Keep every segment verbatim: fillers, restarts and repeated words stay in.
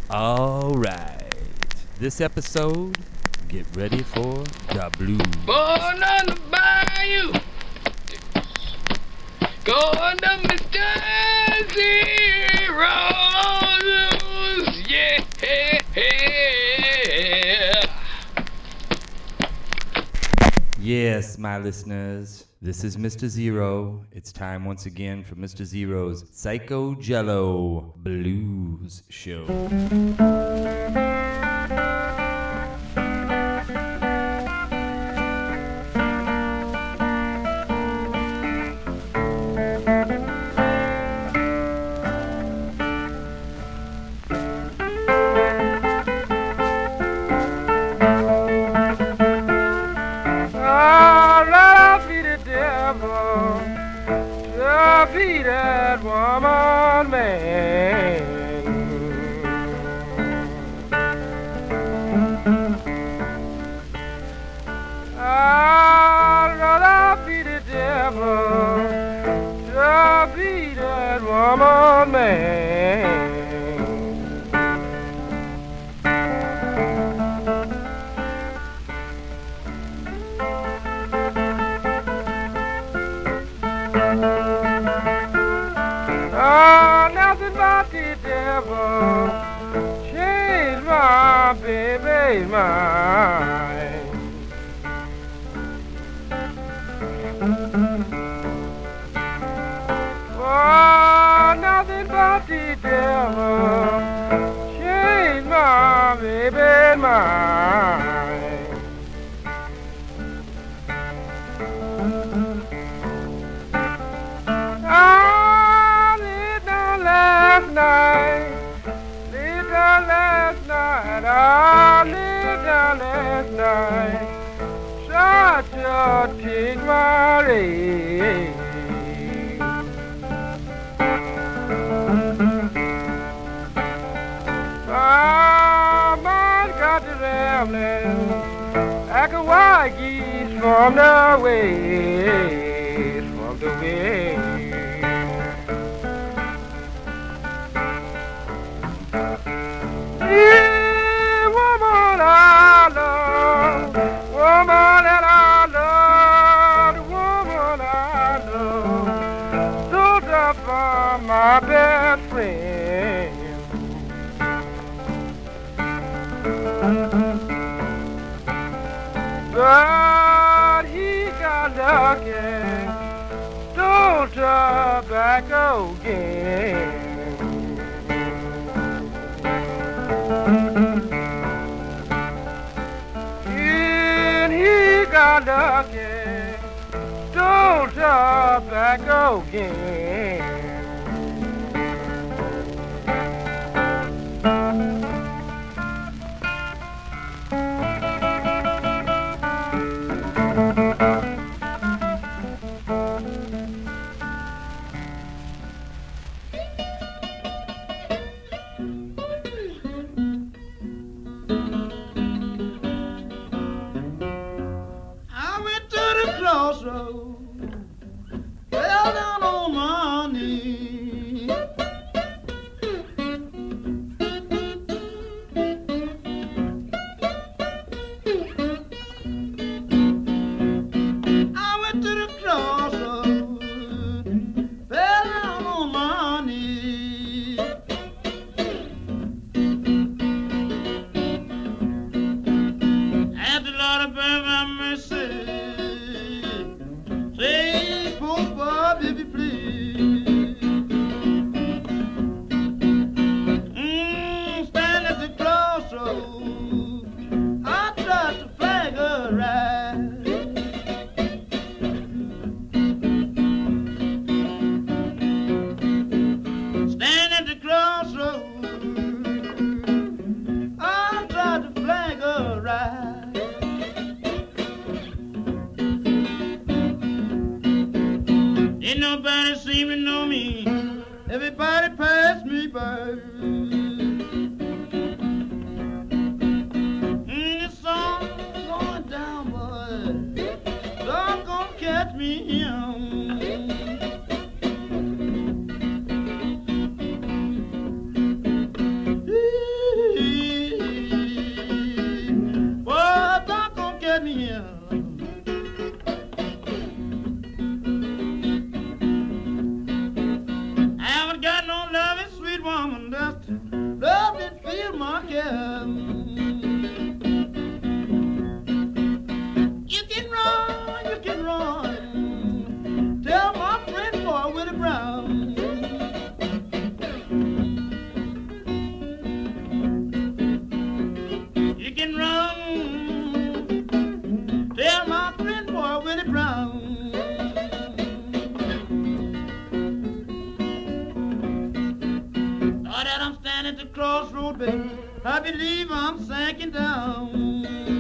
All right. This episode, get ready for the blues. Born on the bayou, going to Mister Zero's, yeah. Yes, my listeners, this is Mister Zero. It's time once again for Mister Zero's Psycho Jello Blues Show. Be that woman, man. I'd rather be the devil to be that woman, man. Oh, nothing but the devil changed my baby's mind. Oh, nothing but the devil changed my baby's mind. Last night, lived down last night, I lived down last night, tried to take my leg. My mind got to rambling like a wild geese from the waves, from the waves. Yeah, woman I love, woman that I love, the woman I love, stood up for my best friend. But he got lucky, stole tobacco again. And he got lucky, stole tobacco again. Fell down on my knees. I went to the crossroads, fell down on my knees. Had the Lord of my mercy. Say, poor Bob, if you please. Mm, stand at the crossroads, I tried to flag her right. Stand at the crossroads, I tried to flag her right. Ain't nobody seem to know me. Everybody pass me by. Mm, the song's going down, boy. Song gonna catch me young. Ooh. road, baby, I believe I'm sinking down.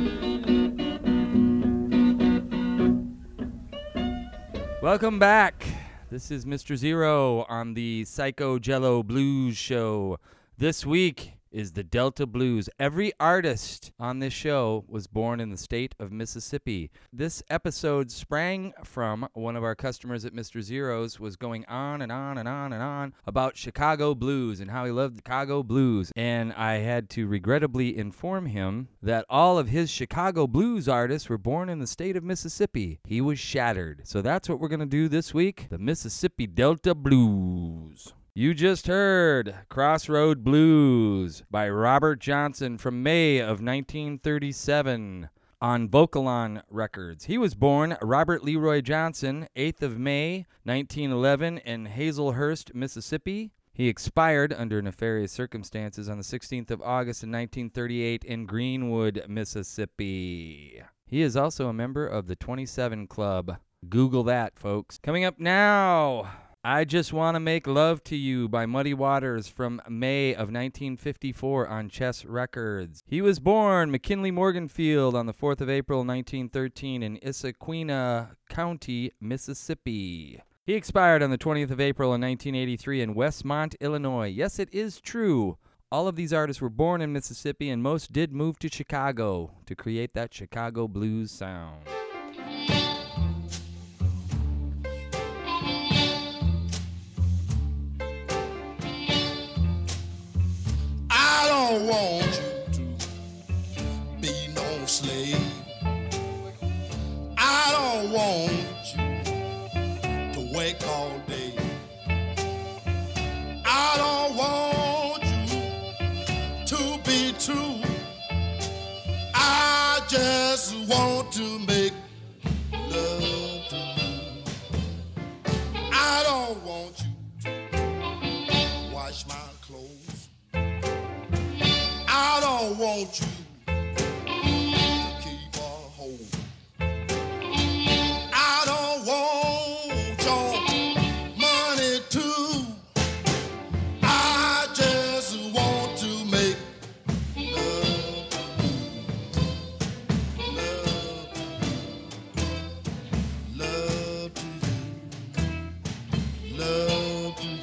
Welcome back. This is Mister Zero on the Psycho Jello Blues Show. This week is the Delta Blues. Every artist on this show was born in the state of Mississippi. This episode sprang from one of our customers at Mister Zero's was going on and on and on and on about Chicago blues and how he loved Chicago blues. And I had to regrettably inform him that all of his Chicago blues artists were born in the state of Mississippi. He was shattered. So that's what we're going to do this week, the Mississippi Delta Blues. You just heard Crossroad Blues by Robert Johnson from May of nineteen thirty-seven on Vocalon Records. He was born Robert Leroy Johnson, eighth of May, nineteen eleven in Hazelhurst, Mississippi. He expired under nefarious circumstances on the sixteenth of August in nineteen thirty-eight in Greenwood, Mississippi. He is also a member of the twenty-seven Club. Google that, folks. Coming up now, I Just Want to Make Love to You by Muddy Waters from May of nineteen fifty-four on Chess Records. He was born McKinley Morganfield on the fourth of April nineteen thirteen in Issaquena County, Mississippi. He expired on the twentieth of April in nineteen eighty-three in Westmont, Illinois. Yes, it is true. All of these artists were born in Mississippi, and most did move to Chicago to create that Chicago blues sound. I don't want you to be no slave. I don't want you to work all day. I don't want you to be true. I just want to make love to you. I don't want you to wash my clothes. I don't want you to keep a hold. I don't want your money too. I just want to make love to you. Love to you. Love to you. Love to you.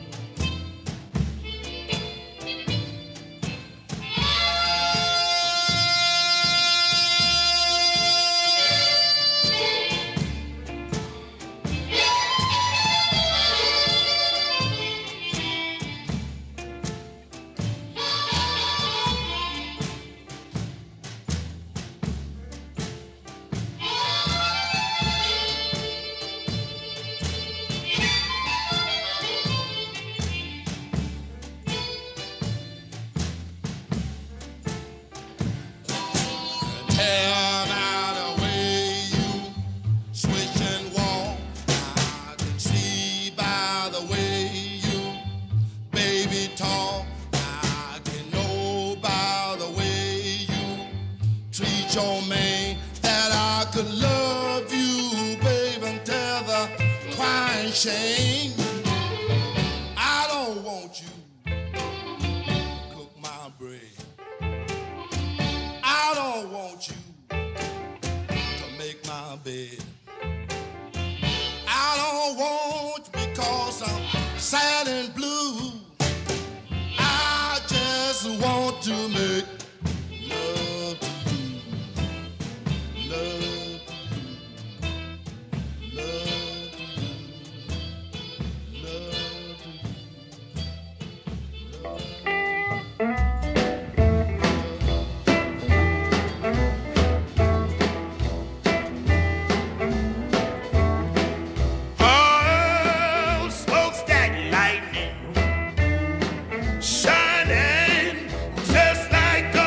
Tell by the way you switch and walk, I can see by the way you baby talk, I can know by the way you treat your man that I could love you, baby, until the crying shame. I don't want you to cook my bread. I don't want you to make my bed. I don't want you because I'm sad and blue. I just want to make love to you. Love to you. Love to you. Love to you. Love to you. Oh, smokestack lightning shining just like a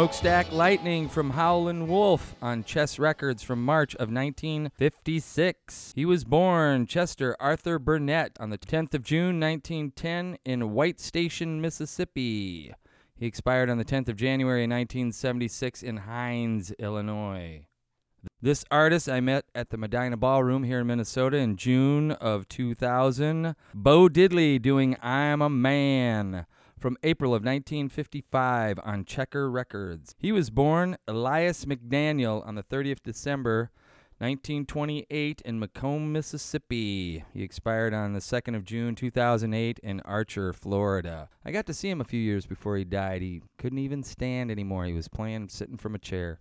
Smokestack Lightning from Howlin' Wolf on Chess Records from March of nineteen fifty-six. He was born Chester Arthur Burnett on the tenth of June nineteen ten in White Station, Mississippi. He expired on the tenth of January nineteen seventy-six in Hines, Illinois. This artist I met at the Medina Ballroom here in Minnesota in June of two thousand. Bo Diddley doing I'm a Man from April of nineteen fifty-five on Checker Records. He was born Elias McDaniel on the thirtieth of December nineteen twenty-eight in Macomb, Mississippi. He expired on the second of June two thousand eight in Archer, Florida. I got to see him a few years before he died. He couldn't even stand anymore. He was playing sitting from a chair.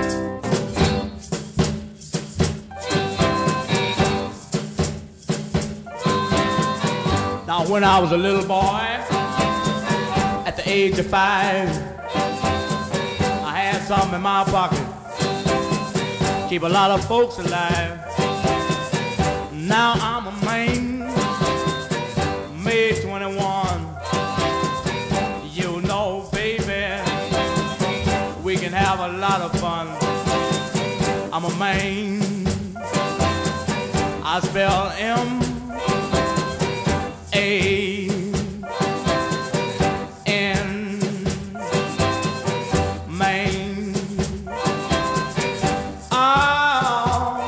Now when I was a little boy, at the age of five, I had something in my pocket, keep a lot of folks alive. Now I'm a man, May twenty-one. You know, baby, we can have a lot of fun. I'm a man, I spell M A N, Maine. Oh,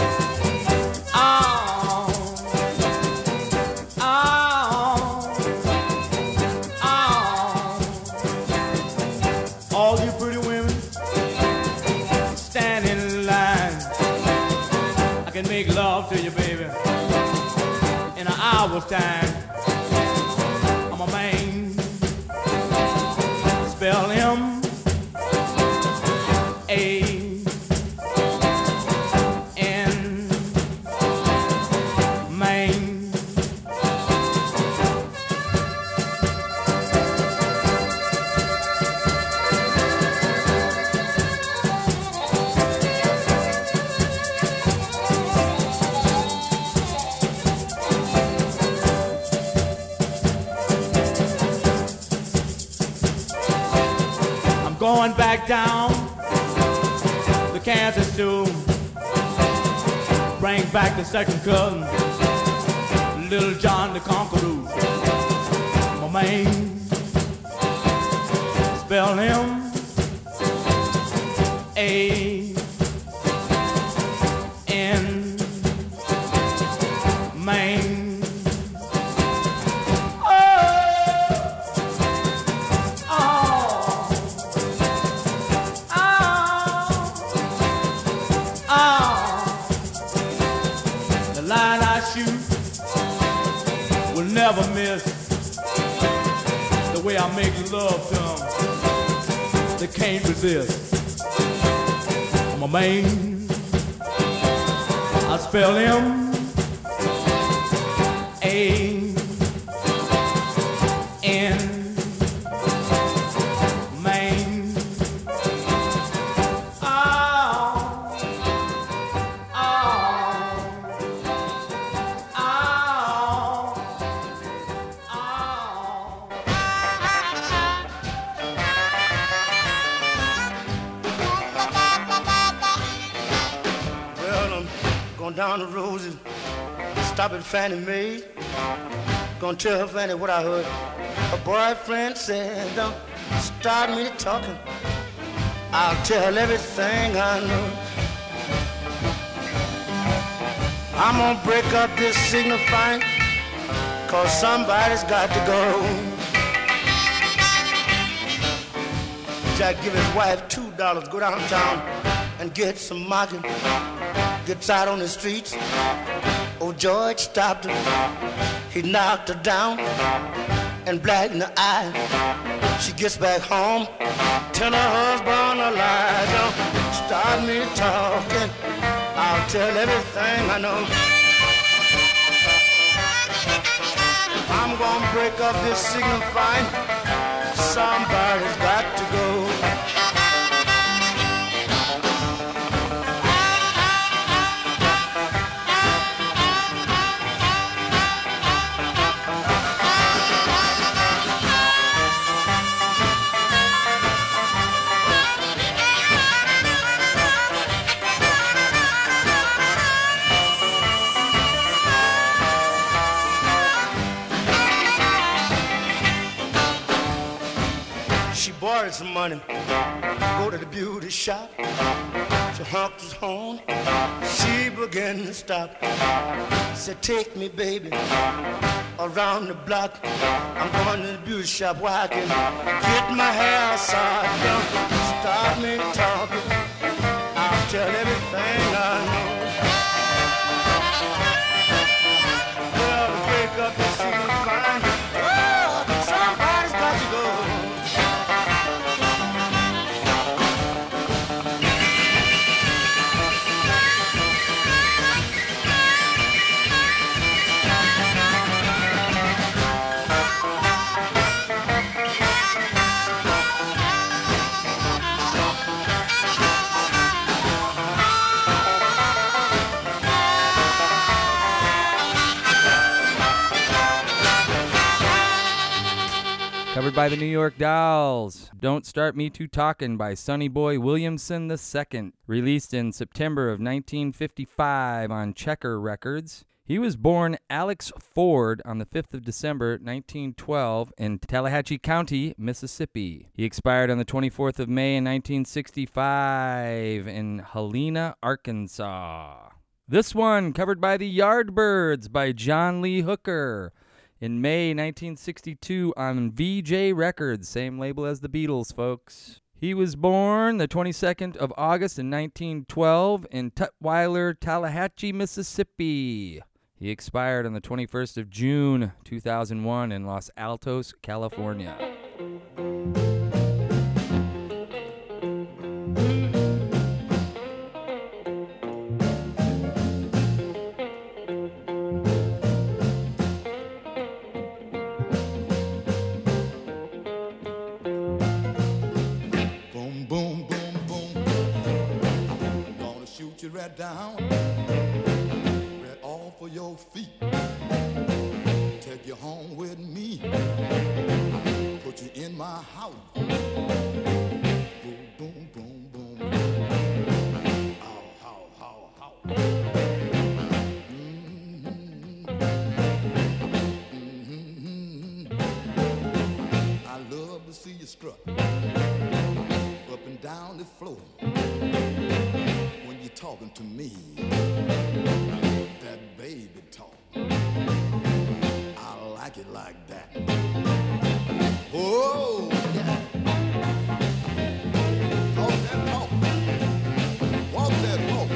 oh, oh, oh. All you pretty women stand in line. I can make love to you, baby, in an hour's time. I'm a man, spell him A N, Maine. Going back down the Kansas too, bring back the second cousin, Little John the Conqueror. My man, spell him A N, Maine. Never miss the way I make love to them. They can't resist. I'm a man, I spell him A N, Maine. Oh, oh, oh. Down the road and stop at Fannie Mae. Gonna tell her Fannie what I heard. Her boyfriend said, don't start me talking. I'll tell everything I know. I'm gonna break up this signifying, cause somebody's got to go. Jack give his wife two dollars, go downtown and get some market. Gets out on the streets. Oh, George stopped her. He knocked her down and black in the eye. She gets back home, tell her husband a lie. Don't start me talking, I'll tell everything I know. I'm gonna break up this signifying, somebody's got to go. borrowed some money, go to the beauty shop. She honked his horn, she began to stop. Said, take me, baby, around the block. I'm going to the beauty shop where I can get my hair side down. Start me talking, I'll tell everything I know. Well, to wake up and see me fine, oh, somebody's got to go. Covered by the New York Dolls, Don't Start Me To Talkin' by Sonny Boy Williamson the Second, released in September of nineteen fifty-five on Checker Records. He was born Alex Ford on the fifth of December, nineteen twelve, in Tallahatchie County, Mississippi. He expired on the twenty-fourth of May in nineteen sixty-five in Helena, Arkansas. This one, covered by the Yardbirds by John Lee Hooker in May nineteen sixty-two on V J Records, same label as the Beatles, folks. He was born the twenty-second of August in nineteen twelve in Tutwiler, Tallahatchie, Mississippi. He expired on the twenty-first of June, two thousand one in Los Altos, California. Right down, right off of your feet. Take you home with me. Put you in my house. Boom, boom, boom, boom. Ow, how, how, how. Mm-hmm. Mm-hmm. I love to see you strut up and down the floor. Talking to me, that baby talk, I like it like that. Oh, yeah. Talk that talk, walk that walk.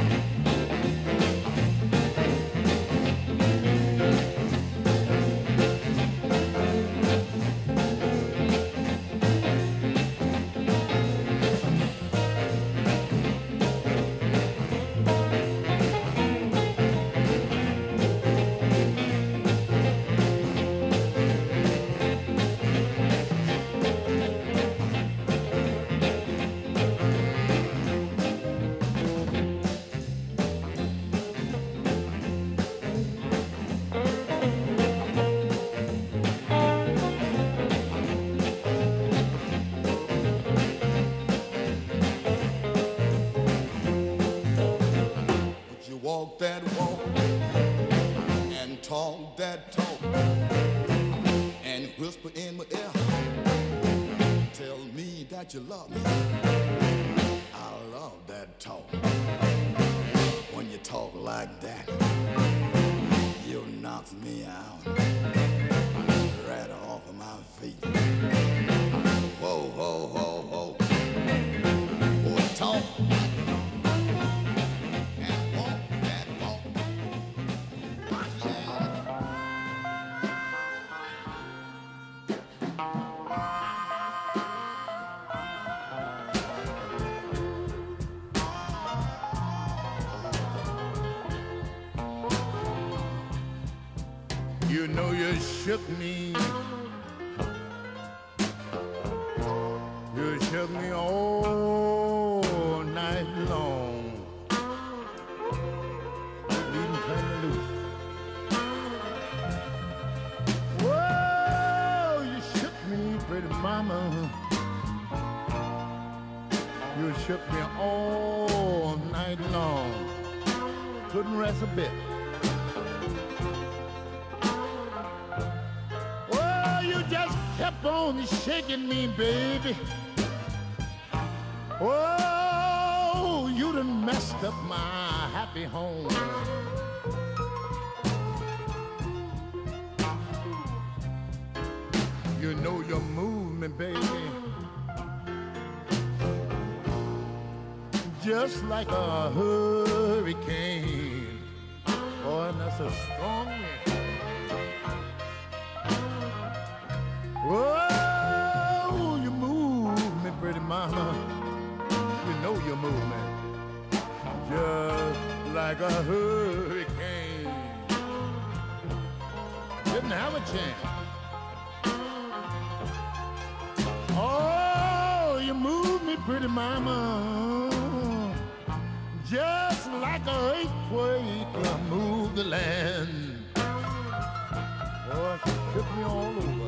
Walk that walk and talk that talk and whisper in my ear. Tell me that you love me. I love that talk. When you talk like that, you knock me out right off of my feet. Whoa, whoa, whoa, whoa. Boy, talk. You know you shook me. You shook me all night long. Leaving kind of loose. Whoa, you shook me, pretty mama. You shook me all night long. Couldn't rest a bit. Just kept on shaking me, baby. Oh, you done messed up my happy home. You know your movement, baby, just like a hurricane. Oh, and that's a strong wind. Oh, you move me, pretty mama. You know your movement, just like a hurricane. Didn't have a chance. Oh, you move me, pretty mama, just like an earthquake. I move the land. Oh, she took me all over.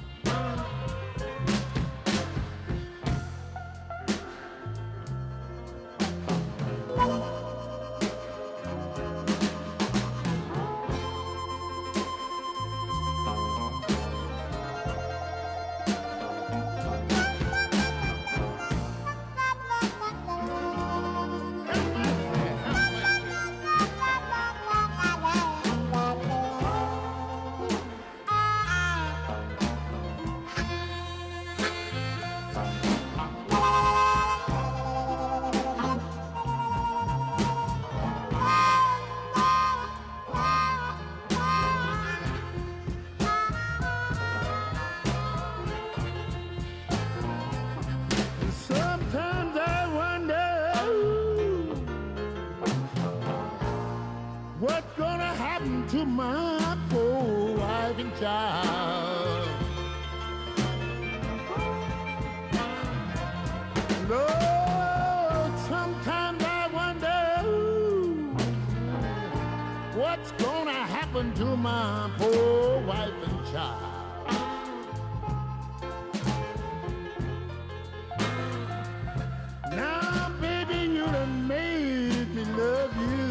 To my poor wife and child, Lord, sometimes I wonder what's gonna happen to my poor wife and child. Now, baby, you done made me love you.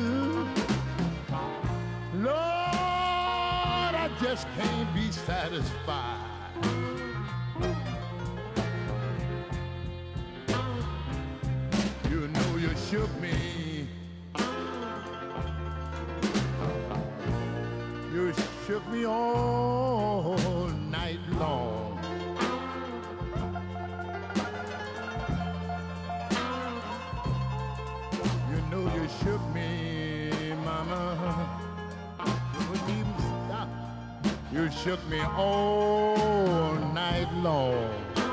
Lord, I just can't be satisfied. You know you shook me. You shook me all night long. You know you shook me, mama. You shook me all night long.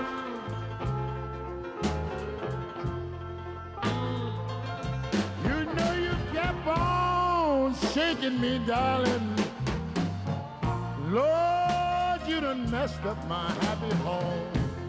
You know you kept on shaking me, darling. Lord, you done messed up my happy home.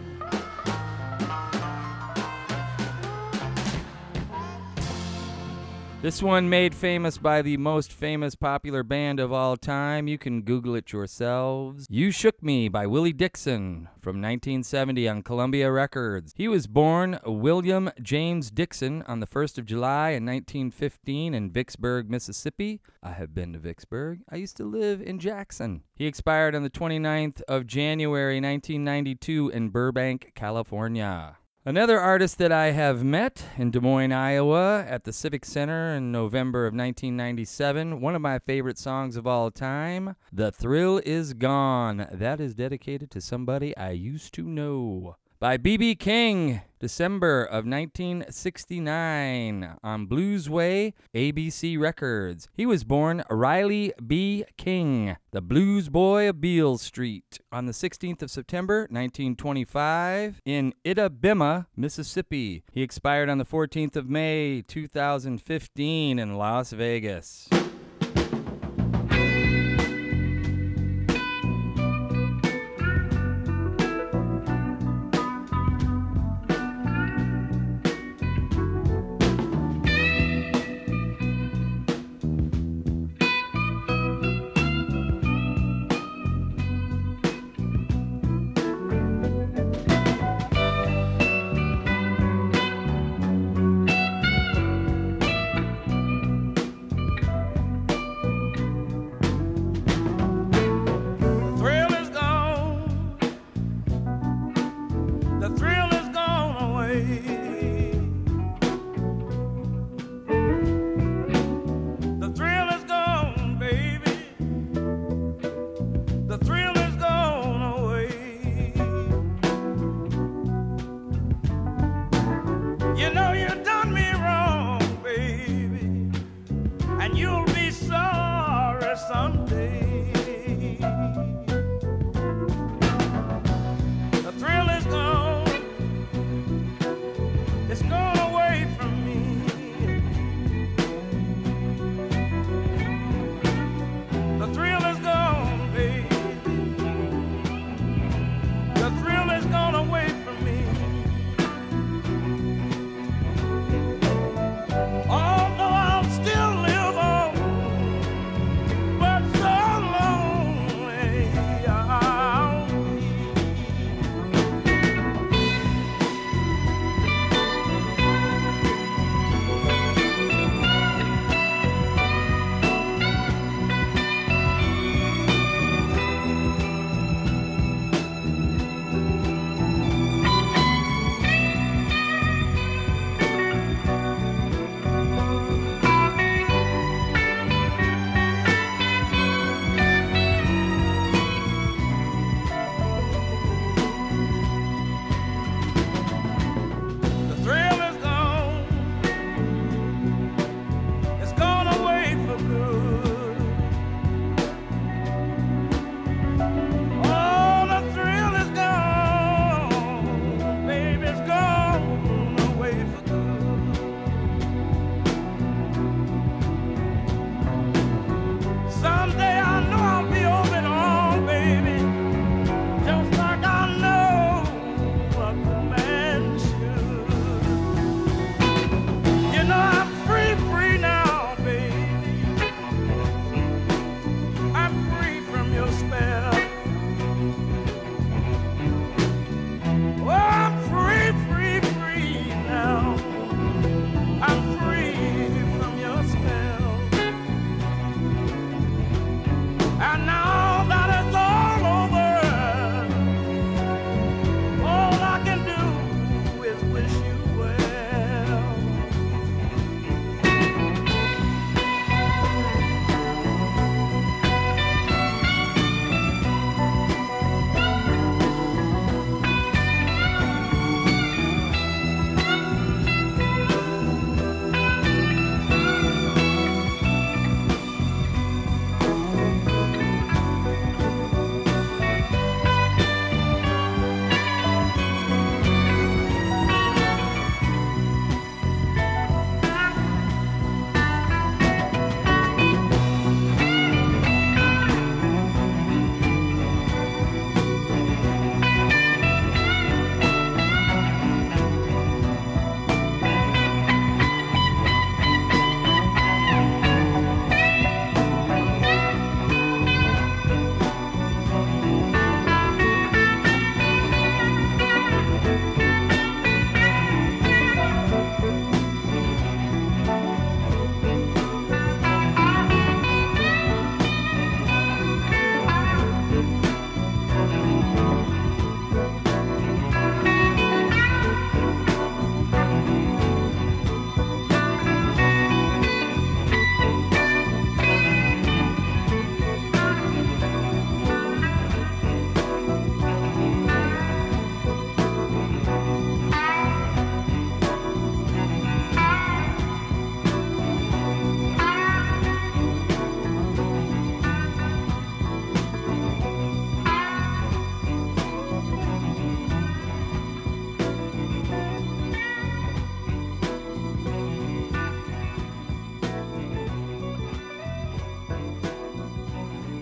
This one made famous by the most famous popular band of all time. You can Google it yourselves. You Shook Me by Willie Dixon from nineteen seventy on Columbia Records. He was born William James Dixon on the first of July in nineteen fifteen in Vicksburg, Mississippi. I have been to Vicksburg. I used to live in Jackson. He expired on the twenty-ninth of January nineteen ninety-two in Burbank, California. Another artist that I have met in Des Moines, Iowa at the Civic Center in November of nineteen ninety-seven. One of my favorite songs of all time, The Thrill Is Gone. That is dedicated to somebody I used to know. By B B King, December of nineteen sixty-nine on Bluesway, A B C Records. He was born Riley B. King, the blues boy of Beale Street, on the sixteenth of September, nineteen twenty-five, in Itabima, Mississippi. He expired on the fourteenth of May, two thousand fifteen, in Las Vegas.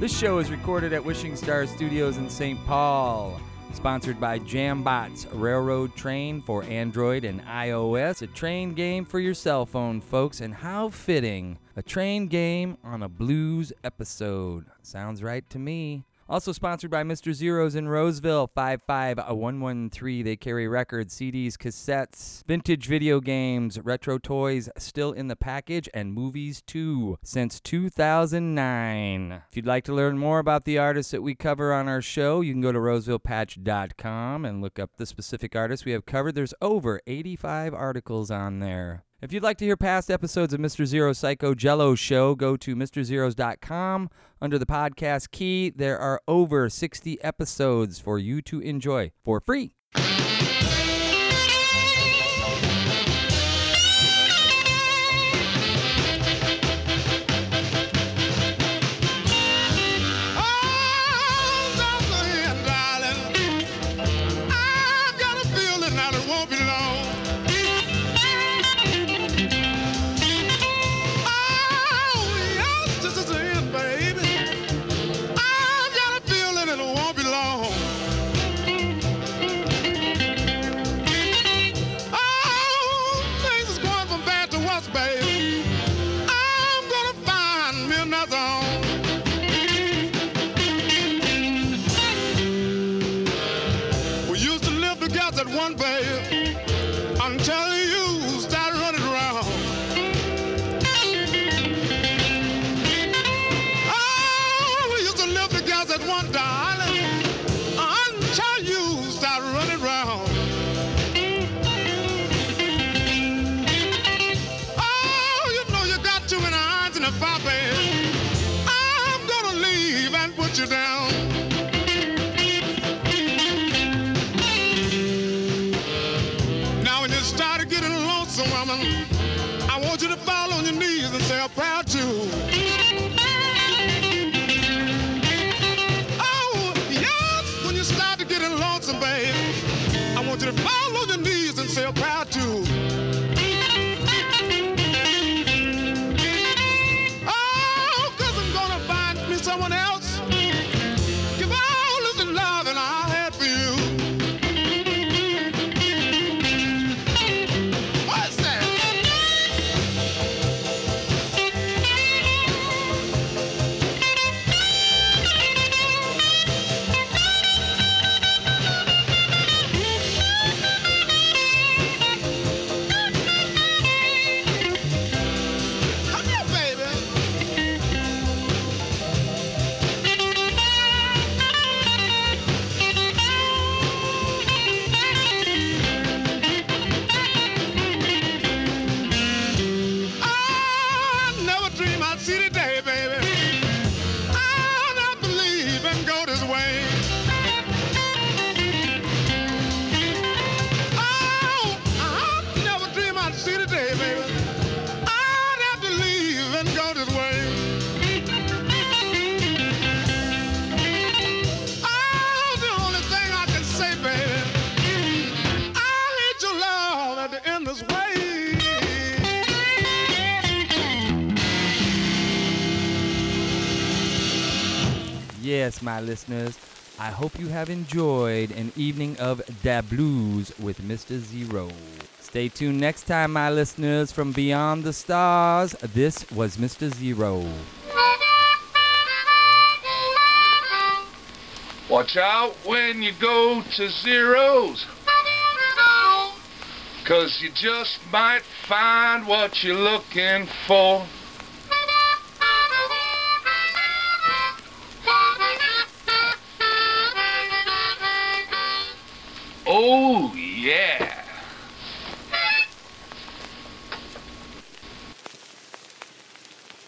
This show is recorded at Wishing Star Studios in Saint Paul. Sponsored by Jambots, Railroad Train for Android and iOS. A train game for your cell phone, folks. And how fitting. A train game on a blues episode. Sounds right to me. Also sponsored by Mister Zeros in Roseville, five five one one three. They carry records, C Ds, cassettes, vintage video games, retro toys still in the package, and movies too, since two thousand nine. If you'd like to learn more about the artists that we cover on our show, you can go to roseville patch dot com and look up the specific artists we have covered. There's over eighty-five articles on there. If you'd like to hear past episodes of Mister Zero's Psycho Jello Show, go to Mr Zeros dot com. Under the podcast key, there are over sixty episodes for you to enjoy for free. One babe until you start running around. Oh, we used to live together at one darling until you start running around. Oh, you know you got too many irons in the fire, babe. I'm gonna leave and put you down. Woman, I want you to fall on your knees and say a prayer too. Oh, yes, when you start to get lonesome, babe, I want you to fall on your knees and say a prayer too. Oh, 'cause I'm gonna find me someone else. Give all of the love and I had for you. Yes, my listeners, I hope you have enjoyed an evening of Da Blues with Mister Zero. Stay tuned next time, my listeners, from Beyond the Stars. This was Mister Zero. Watch out when you go to Zero's, 'cause you just might find what you're looking for. Oh,